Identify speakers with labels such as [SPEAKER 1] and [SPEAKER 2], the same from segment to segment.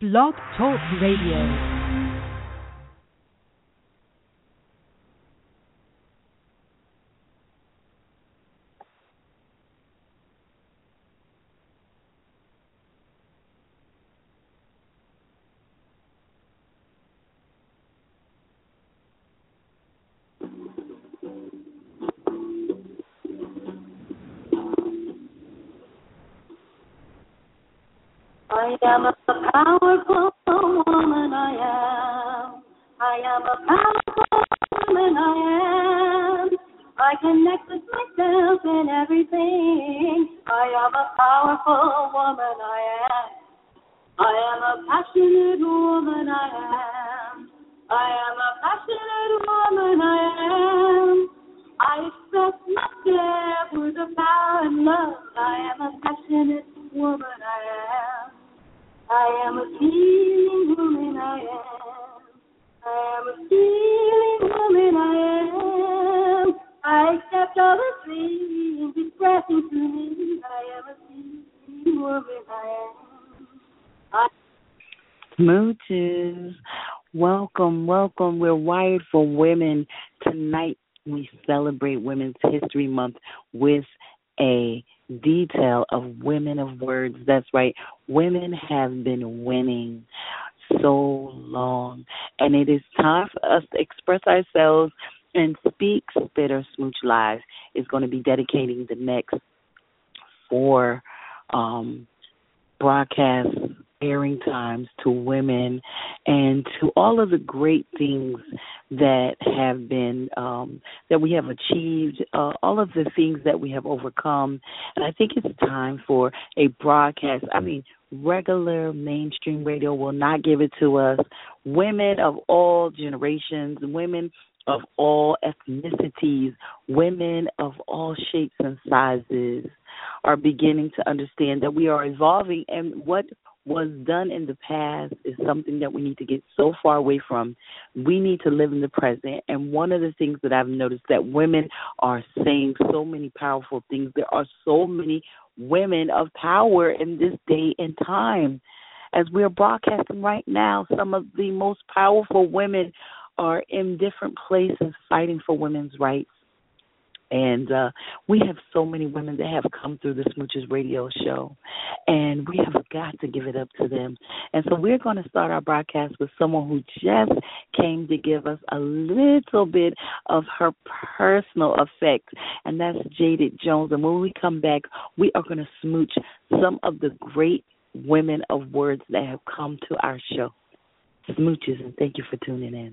[SPEAKER 1] Blog Talk Radio.
[SPEAKER 2] I am a powerful woman, I am. I am a powerful woman, I am. I connect with myself and everything. I am a powerful woman, I am. I am a passionate woman, I am. I am a passionate woman, I am. I express myself with the power and love. I am a passionate woman, I am. I am a healing woman, I am. I am a healing woman, I am. I accept all the things expressing to me. I am a healing woman, I am.
[SPEAKER 3] Smooches, welcome. We're Wired for Women. Tonight we celebrate Women's History Month with a detail of women of words. That's right. Women have been winning so long, and it is time for us to express ourselves and speak. Spit or Smooch Live is going to be dedicating the next 4 broadcast airing times to women and to all of the great things that have been that we have achieved, all of the things that we have overcome. And I think it's time for a broadcast. I mean, regular mainstream radio will not give it to us. Women of all generations, women of all ethnicities, women of all shapes and sizes are beginning to understand that we are evolving, and what was done in the past is something that we need to get so far away from. We need to live in the present. And one of the things that I've noticed that women are saying so many powerful things. There are so many women of power in this day and time. As we're broadcasting right now, some of the most powerful women are in different places fighting for women's rights. And we have so many women that have come through the Smooches radio show, and we have got to give it up to them. And so we're going to start our broadcast with someone who just came to give us a little bit of her personal effect, and that's Jaded Jones. And when we come back, we are going to smooch some of the great women of words that have come to our show. Smooches, and thank you for tuning in.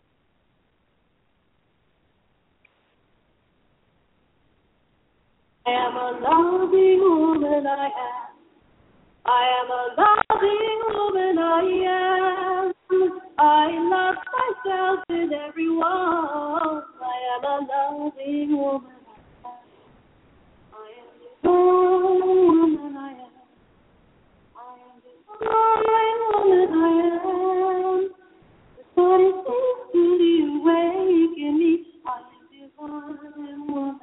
[SPEAKER 2] I am a loving woman, I am. I am a loving woman, I am. I love myself and everyone. I am a loving woman, I am. I am the woman, I am. I am the woman, I am. The body seems to be awakening me. I am the divine woman.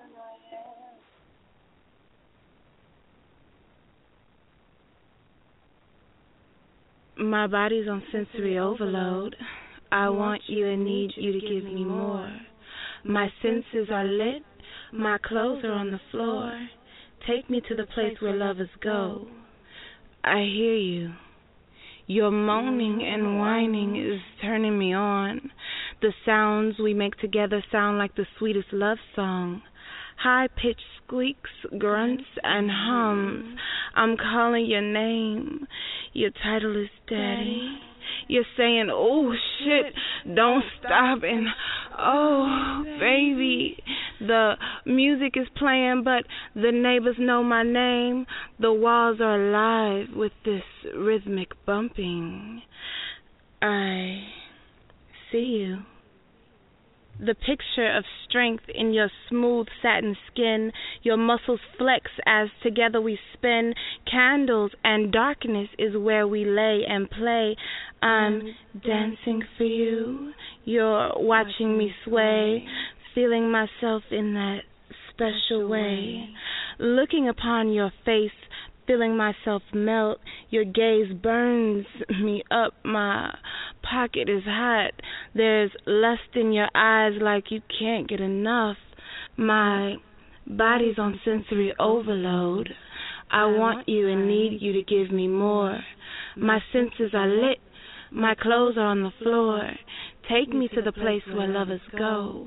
[SPEAKER 4] My body's on sensory overload. I want you and need you to give me more. My senses are lit. My clothes are on the floor. Take me to the place where lovers go. I hear you. Your moaning and whining is turning me on. The sounds we make together sound like the sweetest love song. High-pitched squeaks, grunts, and hums. I'm calling your name. Your title is Daddy. You're saying, oh, shit, don't stop. And, oh, baby, the music is playing, but the neighbors know my name. The walls are alive with this rhythmic bumping. I see you. The picture of strength in your smooth satin skin, your muscles flex as together we spin. Candles and darkness is where we lay and play. I'm dancing for you. You're watching me sway, feeling myself in that special way. Looking upon your face, feeling myself melt. Your gaze burns me up. My pocket is hot. There's lust in your eyes like you can't get enough. My body's on sensory overload. I want you and need you to give me more. My senses are lit. My clothes are on the floor. Take me to the place where lovers go.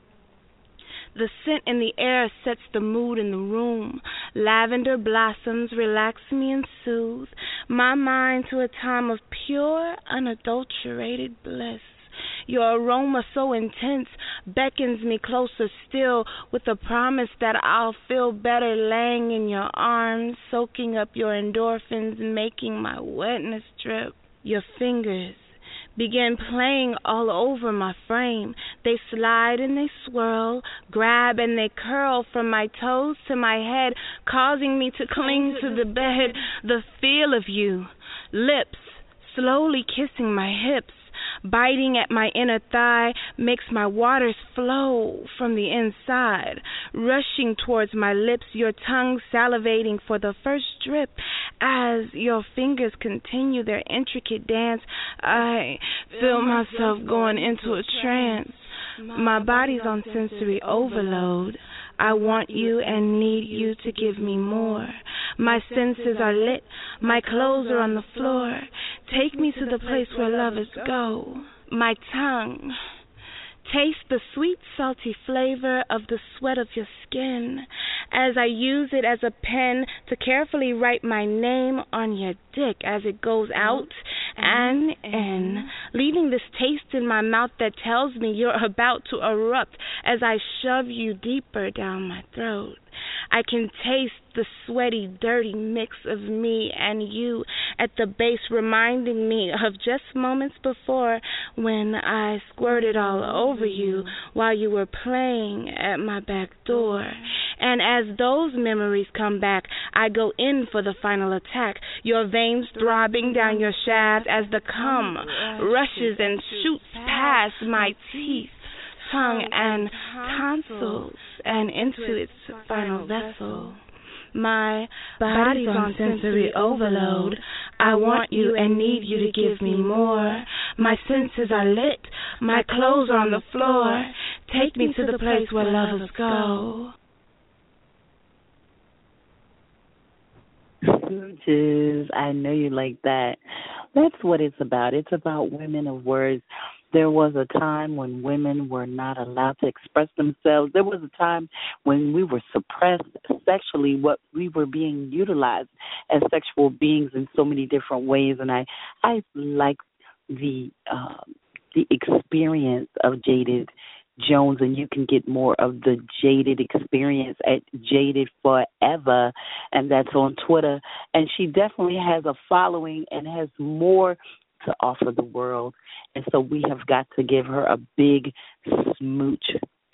[SPEAKER 4] The scent in the air sets the mood in the room. Lavender blossoms relax me and soothe my mind to a time of pure, unadulterated bliss. Your aroma so intense beckons me closer still with the promise that I'll feel better laying in your arms, soaking up your endorphins, making my wetness drip. Your fingers begin playing all over my frame. They slide and they swirl, grab and they curl from my toes to my head, causing me to cling to the bed. The feel of you, lips slowly kissing my hips, biting at my inner thigh, makes my waters flow from the inside, rushing towards my lips, your tongue salivating for the first drip. As your fingers continue their intricate dance, I feel myself going into a trance. My body's on sensory overload. I want you and need you to give me more. My senses are lit. My clothes are on the floor. Take me to the place where lovers go. My tongue taste the sweet, salty flavor of the sweat of your skin as I use it as a pen to carefully write my name on your dick as it goes out and in, leaving this taste in my mouth that tells me you're about to erupt as I shove you deeper down my throat. I can taste the sweaty, dirty mix of me and you at the base, reminding me of just moments before when I squirted all over you while you were playing at my back door. And as those memories come back, I go in for the final attack, your veins throbbing down your shaft as the cum rushes and shoots past my teeth, tongue, and tonsils and into its final vessel. My body's on sensory overload. I want you and need you to give me more. My senses are lit. My clothes are on the floor. Take me to the place where lovers go.
[SPEAKER 3] Smooches, I know you like that. That's what it's about. It's about women of words. There was a time when women were not allowed to express themselves. There was a time when we were suppressed sexually, what we were being utilized as sexual beings in so many different ways. And I like the experience of Jaded Jones, and you can get more of the Jaded experience at Jaded Forever, and that's on Twitter. And she definitely has a following and has more to offer the world. And so we have got to give her a big smooch.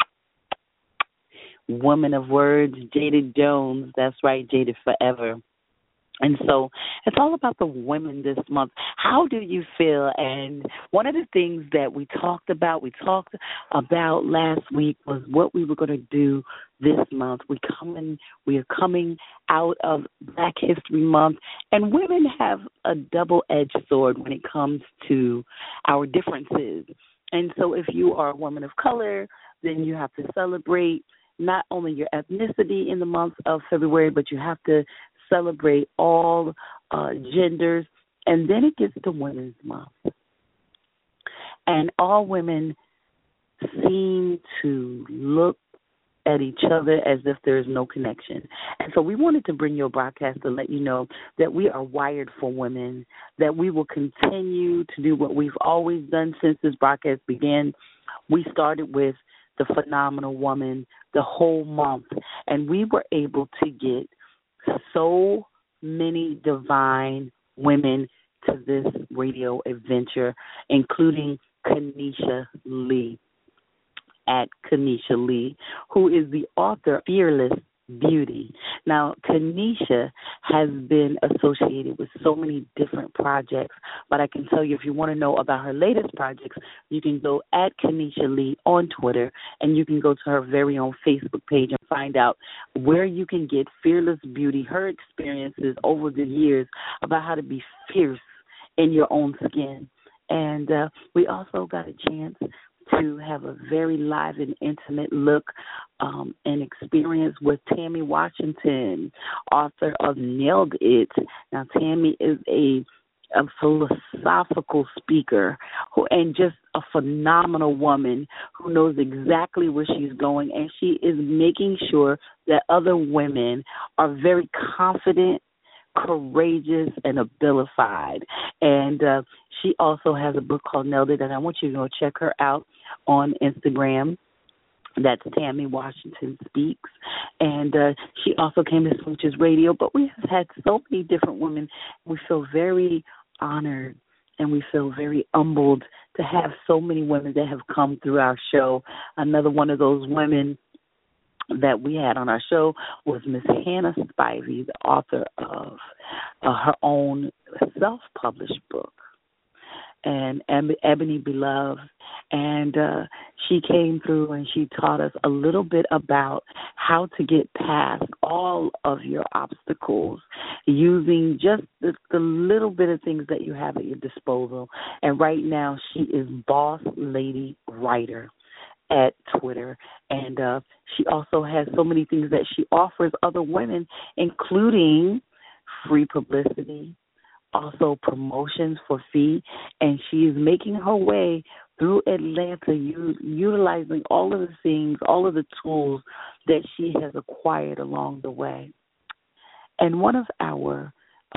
[SPEAKER 3] Woman of words, Jaded Jones. That's right, Jaded Forever. And so it's all about the women this month. How do you feel? And one of the things that we talked about last week was what we were going to do this month. We are coming out of Black History Month, and women have a double-edged sword when it comes to our differences. And so if you are a woman of color, then you have to celebrate not only your ethnicity in the month of February, but you have to celebrate all genders. And then it gets to Women's Month. And all women seem to look at each other as if there is no connection. And so we wanted to bring you a broadcast to let you know that we are wired for women, that we will continue to do what we've always done since this broadcast began. We started with the Phenomenal Woman the whole month, and we were able to get so many divine women to this radio adventure, including Kanisha Lee, at Kanisha Lee, who is the author of Fearless Beauty. Now, Kanisha has been associated with so many different projects, but I can tell you if you want to know about her latest projects, you can go at Kanisha Lee on Twitter, and you can go to her very own Facebook page and find out where you can get Fearless Beauty, her experiences over the years about how to be fierce in your own skin. And we also got a chance to have a very live and intimate look and experience with Tammy Washington, author of Nailed It. Now, Tammy is a philosophical speaker and just a phenomenal woman who knows exactly where she's going, and she is making sure that other women are very confident, courageous, and abilified. And she also has a book called Nailed It, and I want you to go check her out on Instagram. That's Tammy Washington Speaks. And she also came to Smooches Radio. But we have had so many different women. We feel very honored and we feel very humbled to have so many women that have come through our show. Another one of those women that we had on our show was Miss Hannah Spivey, the author of her own self-published book, and Ebony Beloved. And she came through and she taught us a little bit about how to get past all of your obstacles using just the little bit of things that you have at your disposal. And right now she is Boss Lady Writer at Twitter, and she also has so many things that she offers other women, including free publicity, also promotions for fee, and she is making her way through Atlanta, utilizing all of the things, all of the tools that she has acquired along the way. And one of our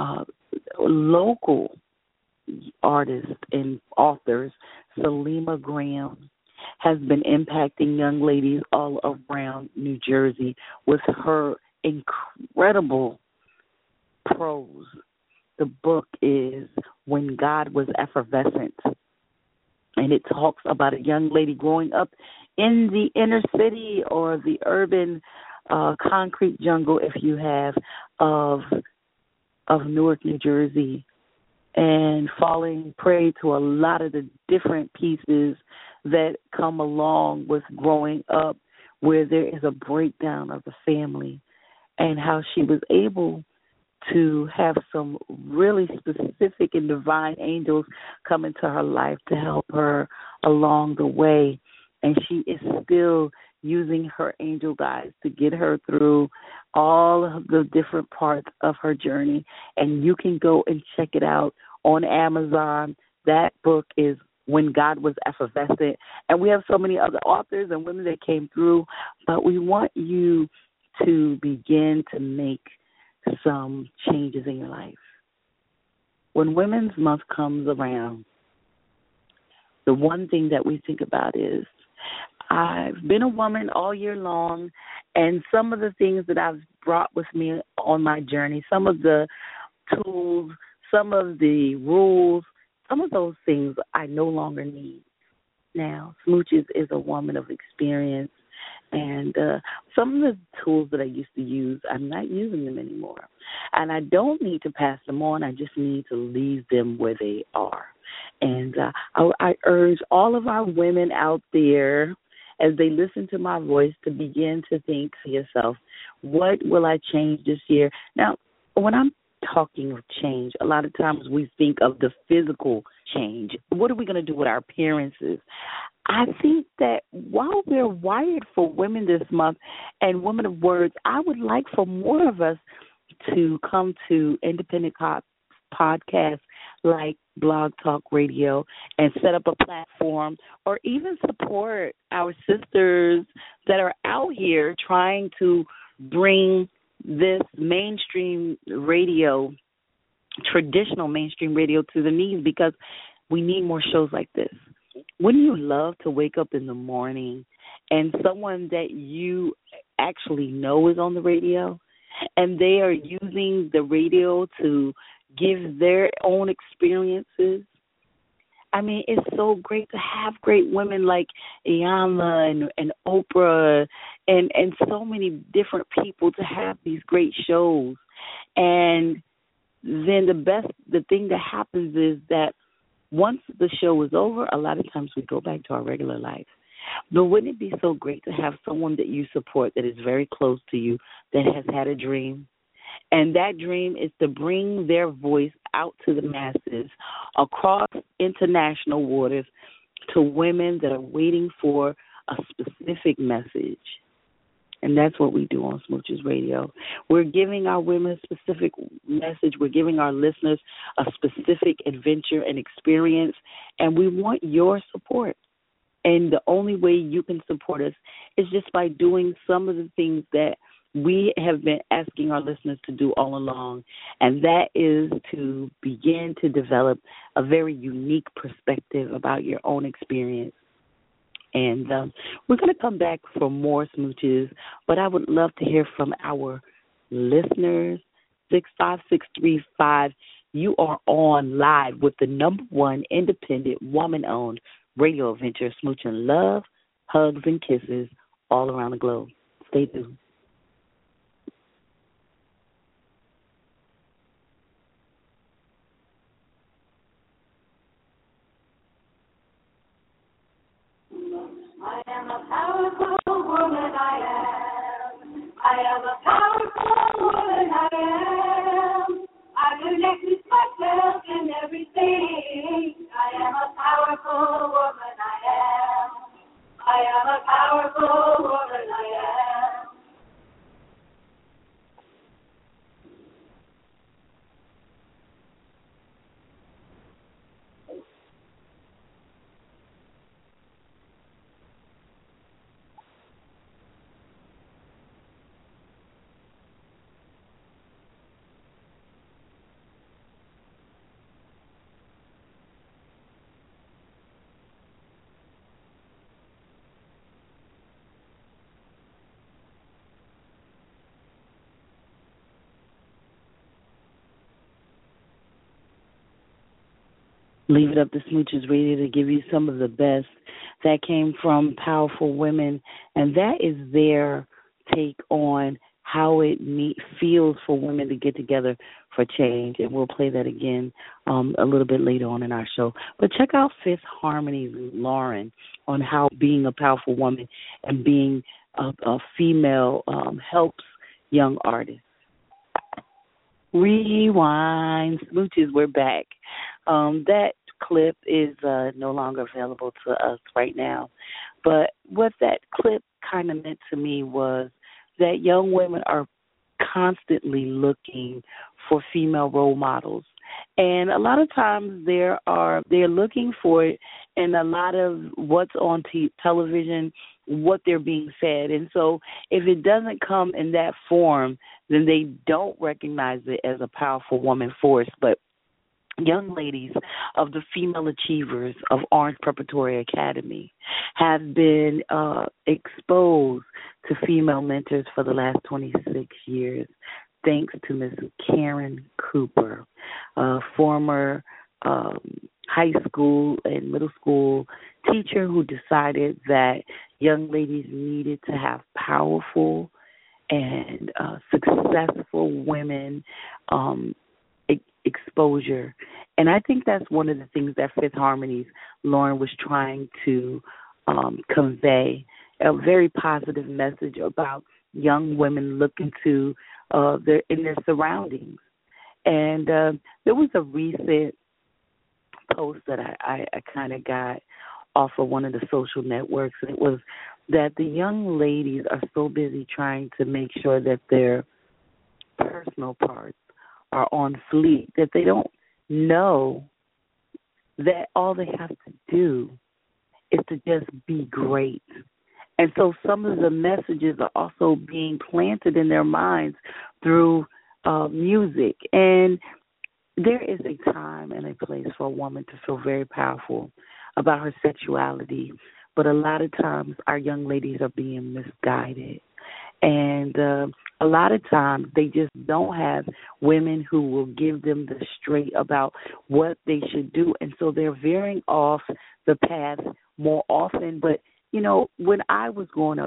[SPEAKER 3] local artists and authors, Salima Graham, has been impacting young ladies all around New Jersey with her incredible prose. The book is When God Was Effervescent, and it talks about a young lady growing up in the inner city or the urban concrete jungle, if you have, of Newark, New Jersey, and falling prey to a lot of the different pieces that come along with growing up, where there is a breakdown of the family, and how she was able to have some really specific and divine angels come into her life to help her along the way. And she is still using her angel guides to get her through all of the different parts of her journey. And you can go and check it out on Amazon. That book is When God Was Effervescent. And we have so many other authors and women that came through, but we want you to begin to make some changes in your life. When Women's Month comes around, the one thing that we think about is, I've been a woman all year long, and some of the things that I've brought with me on my journey, some of the tools, some of the rules, some of those things I no longer need. Now, Smooches is a woman of experience, and some of the tools that I used to use, I'm not using them anymore. And I don't need to pass them on. I just need to leave them where they are. And I urge all of our women out there, as they listen to my voice, to begin to think to yourself, what will I change this year? Now, when I'm talking of change, a lot of times we think of the physical change. What are we going to do with our appearances? I think that while we're wired for Women this month and Women of Words, I would like for more of us to come to independent podcasts like Blog Talk Radio and set up a platform, or even support our sisters that are out here trying to bring this mainstream radio, traditional mainstream radio, to the knees, because we need more shows like this. Wouldn't you love to wake up in the morning and someone that you actually know is on the radio, and they are using the radio to give their own experiences? I mean, it's so great to have great women like Iyanla and Oprah and so many different people to have these great shows. And then the thing that happens is that once the show is over, a lot of times we go back to our regular life. But wouldn't it be so great to have someone that you support that is very close to you, that has had a dream? And that dream is to bring their voice out to the masses across international waters to women that are waiting for a specific message. And that's what we do on Smooches Radio. We're giving our women a specific message. We're giving our listeners a specific adventure and experience, and we want your support. And the only way you can support us is just by doing some of the things that we have been asking our listeners to do all along, and that is to begin to develop a very unique perspective about your own experience. And we're going to come back for more Smooches, but I would love to hear from our listeners. 65635, you are on live with the number one independent woman-owned radio adventure, Smooching Love, Hugs, and Kisses all around the globe. Stay tuned.
[SPEAKER 2] I am a powerful woman, I am. I am a powerful woman, I am. I connect with myself and everything. I am a powerful woman, I am. I am a powerful woman, I am.
[SPEAKER 3] Leave It Up to Smooches Radio to give you some of the best that came from powerful women, and that is their take on how it feels for women to get together for change, and we'll play that again a little bit later on in our show. But check out Fifth Harmony's Lauren on how being a powerful woman and being a female helps young artists. Rewind, Smooches, we're back. That clip is no longer available to us right now. But what that clip kind of meant to me was that young women are constantly looking for female role models. And a lot of times they're looking for it in a lot of what's on television, what they're being fed. And so if it doesn't come in that form, then they don't recognize it as a powerful woman force. But young ladies of the Female Achievers of Orange Preparatory Academy have been exposed to female mentors for the last 26 years, thanks to Ms. Karen Cooper, a former high school and middle school teacher who decided that young ladies needed to have powerful and successful women exposure. And I think that's one of the things that Fifth Harmony's Lauren was trying to convey, a very positive message about young women looking to their surroundings. And there was a recent post that I kind of got off of one of the social networks, and it was that the young ladies are so busy trying to make sure that their personal parts are on fleek that they don't know that all they have to do is to just be great. And so some of the messages are also being planted in their minds through music. And there is a time and a place for a woman to feel very powerful about her sexuality, but a lot of times our young ladies are being misguided. And a lot of times they just don't have women who will give them the straight about what they should do. And so they're veering off the path more often. But, you know, when I was growing up,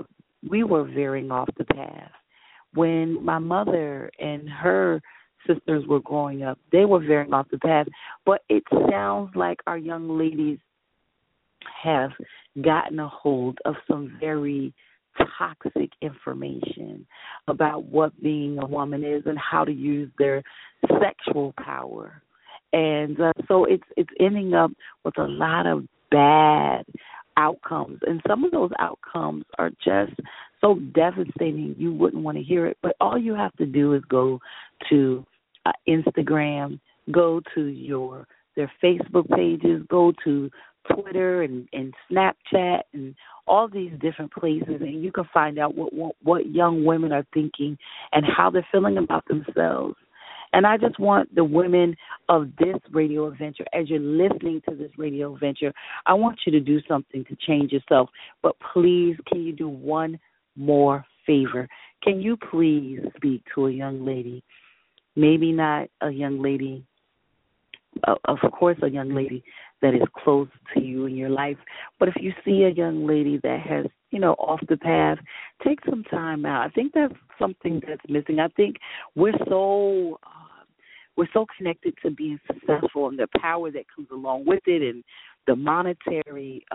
[SPEAKER 3] we were veering off the path. When my mother and her sisters were growing up, they were veering off the path. But it sounds like our young ladies have gotten a hold of some very toxic information about what being a woman is and how to use their sexual power. And so it's ending up with a lot of bad outcomes. And some of those outcomes are just so devastating you wouldn't want to hear it. But all you have to do is go to Instagram, go to their Facebook pages, go to Twitter and Snapchat and all these different places, and you can find out what young women are thinking and how they're feeling about themselves. And I just want the women of this radio adventure, as you're listening to this radio adventure, I want you to do something to change yourself. But please, can you do one more favor? Can you please speak to a young lady? Maybe not a young lady, of course, a young lady that is close to you in your life. But if you see a young lady that has, off the path, take some time out. I think that's something that's missing. I think we're so connected to being successful and the power that comes along with it and the monetary,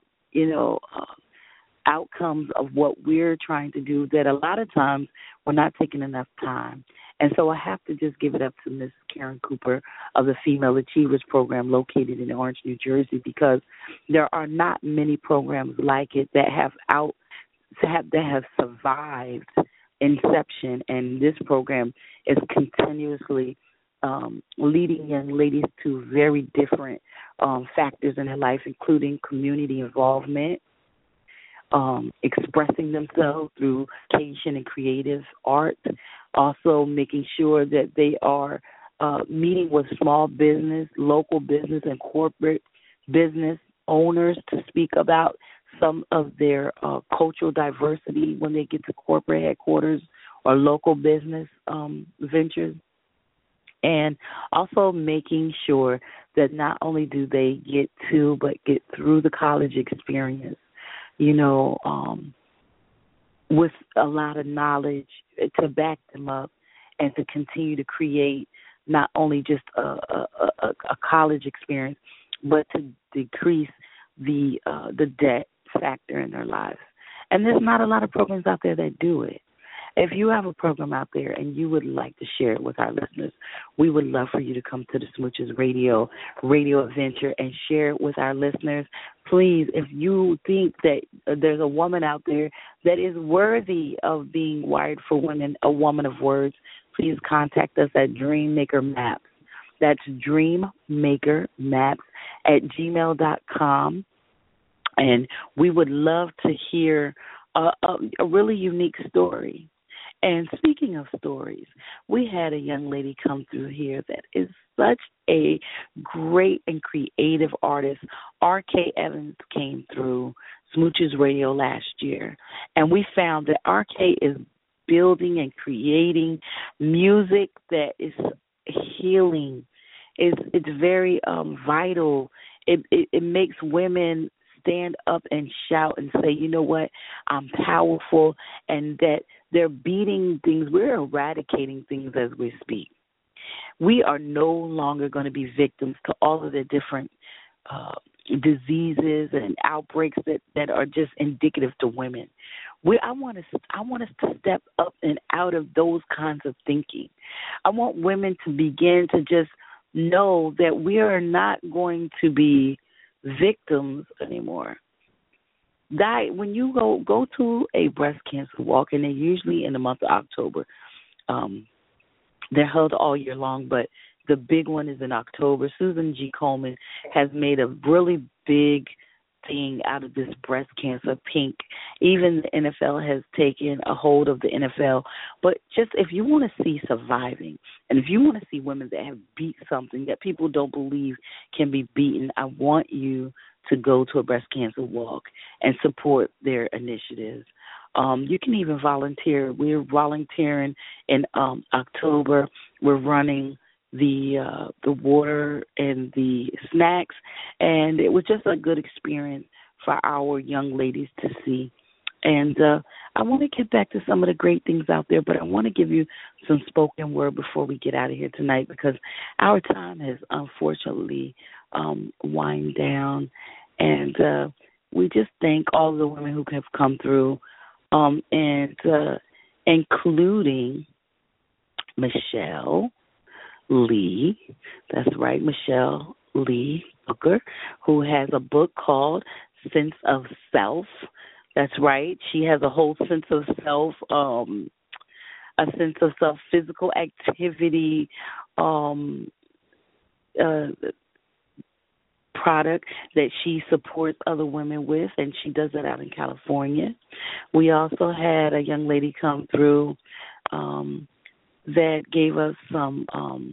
[SPEAKER 3] outcomes of what we're trying to do that a lot of times we're not taking enough time. And so I have to just give it up to Ms. Karen Cooper of the Female Achievers Program located in Orange, New Jersey, because there are not many programs like it that have survived inception. And this program is continuously leading young ladies to very different factors in their life, including community involvement, expressing themselves through education and creative art, also making sure that they are meeting with small business, local business, and corporate business owners to speak about some of their cultural diversity when they get to corporate headquarters or local business ventures. And also making sure that not only do they get to, but get through the college experience, with a lot of knowledge to back them up and to continue to create not only just a college experience, but to decrease the debt factor in their lives. And there's not a lot of programs out there that do it. If you have a program out there and you would like to share it with our listeners, we would love for you to come to the Smooches Radio Adventure and share it with our listeners. Please, if you think that there's a woman out there that is worthy of being wired for women, a woman of words, please contact us at Dreammaker Maps. That's dreammakermaps@gmail.com. And we would love to hear a really unique story. And speaking of stories, we had a young lady come through here that is such a great and creative artist. R.K. Evans came through Smooches Radio last year, and we found that R.K. is building and creating music that is healing. It's very vital. It makes women stand up and shout and say, you know what, I'm powerful, and that they're beating things. We're eradicating things as we speak. We are no longer going to be victims to all of the different diseases and outbreaks that are just indicative to women. I want us to step up and out of those kinds of thinking. I want women to begin to just know that we are not going to be victims anymore. When you go to a breast cancer walk, and they're usually in the month of October. They're held all year long, but the big one is in October. Susan G. Komen has made a really big thing out of this breast cancer pink. Even the NFL has taken a hold of the NFL. But just if you want to see surviving, and if you want to see women that have beat something that people don't believe can be beaten, I want you to go to a breast cancer walk and support their initiatives. You can even volunteer. We're volunteering in October. We're running the water and the snacks, and it was just a good experience for our young ladies to see. And I want to get back to some of the great things out there, but I want to give you some spoken word before we get out of here tonight, because our time has unfortunately wind down. And we just thank all the women who have come through, and including Michelle Lee. That's right, Michelle Lee Booker, who has a book called Sense of Self. That's right. She has a whole sense of self, a sense of self, physical activity, product that she supports other women with, and she does that out in California. We also had a young lady come through that gave us some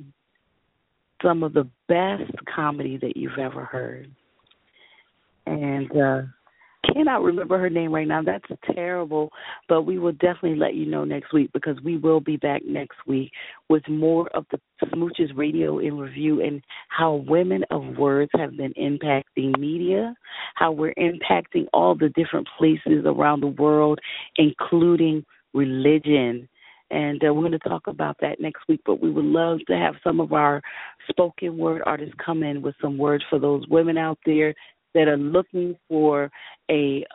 [SPEAKER 3] of the best comedy that you've ever heard. And cannot remember her name right now. That's terrible, but we will definitely let you know next week, because we will be back next week with more of the Smooches Radio in Review and how women of words have been impacting media, how we're impacting all the different places around the world, including religion. And we're going to talk about that next week, but we would love to have some of our spoken word artists come in with some words for those women out there that are looking for a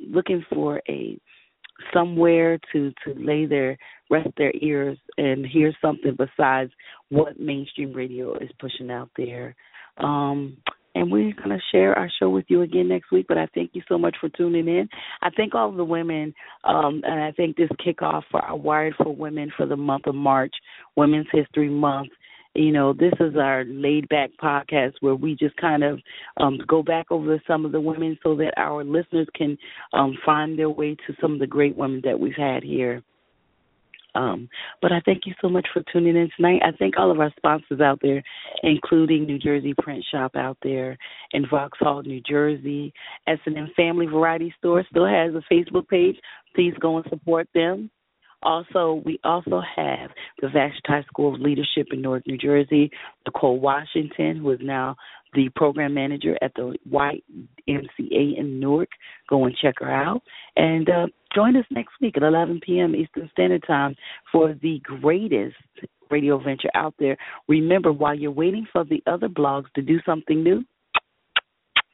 [SPEAKER 3] somewhere to rest their ears and hear something besides what mainstream radio is pushing out there. And we're going to share our show with you again next week, but I thank you so much for tuning in. I thank all of the women, and I think this kickoff for our Wired for Women for the month of March, Women's History Month. You know, this is our laid-back podcast where we just kind of go back over some of the women so that our listeners can find their way to some of the great women that we've had here. But I thank you so much for tuning in tonight. I thank all of our sponsors out there, including New Jersey Print Shop out there in Vauxhall, New Jersey. S&M Family Variety Store still has a Facebook page. Please go and support them. Also, we also have the Vashti School of Leadership in Newark, New Jersey, Nicole Washington, who is now the program manager at the YMCA in Newark. Go and check her out. And join us next week at 11 p.m. Eastern Standard Time for the greatest radio venture out there. Remember, while you're waiting for the other blogs to do something new,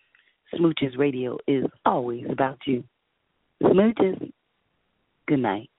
[SPEAKER 3] Smooches Radio is always about you. Smooches, good night.